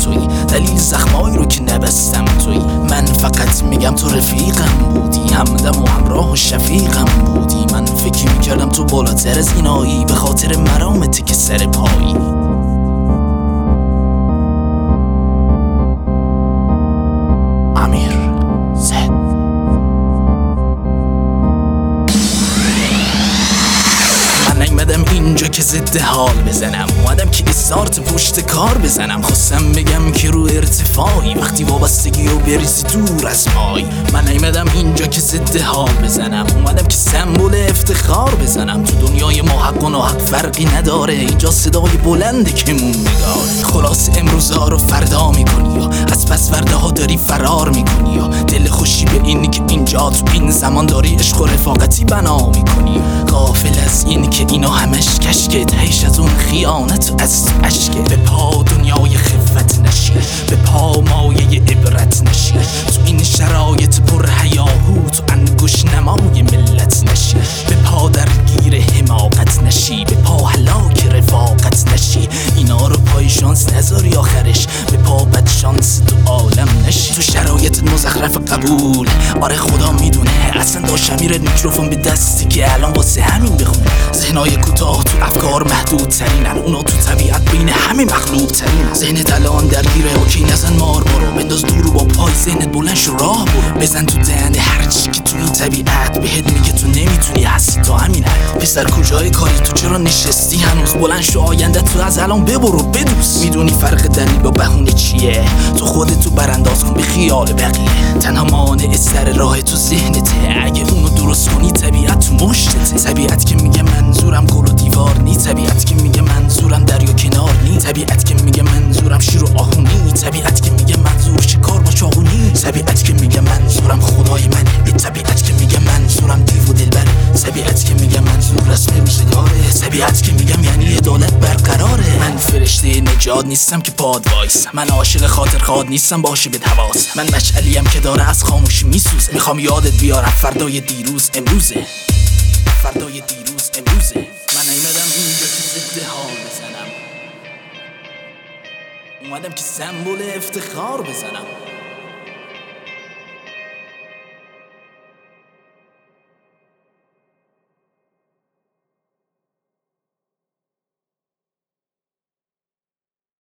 تویی، دلیل زخمایی رو که نبستم تویی. من فقط میگم تو رفیقم بودی، همدم و همراه و شفیقم بودی. من فکر میکردم تو بالاتر از اینایی، به خاطر مرامتی که سر پایی. اینجا که ضد حال بزنم، اومدم که استارت پشت کار بزنم. خواستم بگم که رو ارتفاعی وقتی وابستگی رو بریزی دور از مای. من نیومدم اینجا که ضد حال بزنم، اومدم که سمبل افتخار بزنم. تو دنیای ما حق و ناحق فرقی نداره، اینجا صدای بلنده که مون نگاره. خلاص امروزها رو فردا میکنی یا از پس فردا ها داری فرار میکنی، یا دل خوشی به اینی که اینجا تو این زمان داری عشق و رفاقتی بنا میکنی. غافل از این که اینا همش کشکه، تهش از اون خیانت و از تو عشقه. به پا دنیای خفت نشی، به پا مایه عبرت نشی. تو این شرایط پر هیاهو تو انگوش نمای ملت نشی. به پا درگیر حماقت نشی، به پا هلاک رفاقت نشی. اینا رو پای شانس نذاری آخرش، به پا بد شانس تو عالم نشی. تو شرایط مزخرف قبول، آره خدا میدونه اصلا داشتم میره میکروفون به دستی که الان واسه همین بخونه. ذهنای کوتاه تو افکار محدود ترینن، اونا تو طبیعت بین همه مخلوق ترینن. ذهنت الان درگیره اوکی نزن مار برو، بنداز دور و با پای ذهنت بلند شو راه برو. بزن تو دهن هر چی که تو این طبیعت بهت میگه تو نمیتونی، هستی تا همین حد. پسر کجای کاری تو چرا نشستی هنوز؟ بلند شو آینده تو از الان ببرو بدوس. میدونی فرق دلیل با بهونه چیه؟ تو خودتو برانداز کن به خیال بقیه. تنها مانع سر راه تو ذهنته، اگه اونو درست کنی طبیعت تو مشتته. طبیعت که میگه منظورم گل و دیوار نی، طبیعت که میگه منظورم دریا کنار نی، طبیعت که میگه منظورم شیر و آهونی، طبیعت که میگه منظور شکار با چاقونی، طبیعت که میگه منظورم خدای منه، طبیعت که میگه منظورم دیو و دلبره، طبیعت که میگه منظور رسم روزگاره، طبیعت که میگم یعنی عدالت برقراره. من فرشته نجات نیستم که پاد وایس، من عاشق خاطر خواد نیستم باشه به حواس. من مشعلیم که داره از خاموشی میسوزه، میخوام یادت بیارم فردای دیروز امروزه، فردای دیروز امروزه. من نیومدم اینجا که ضد حال بزنم، اومدم که سمبل افتخار بزنم.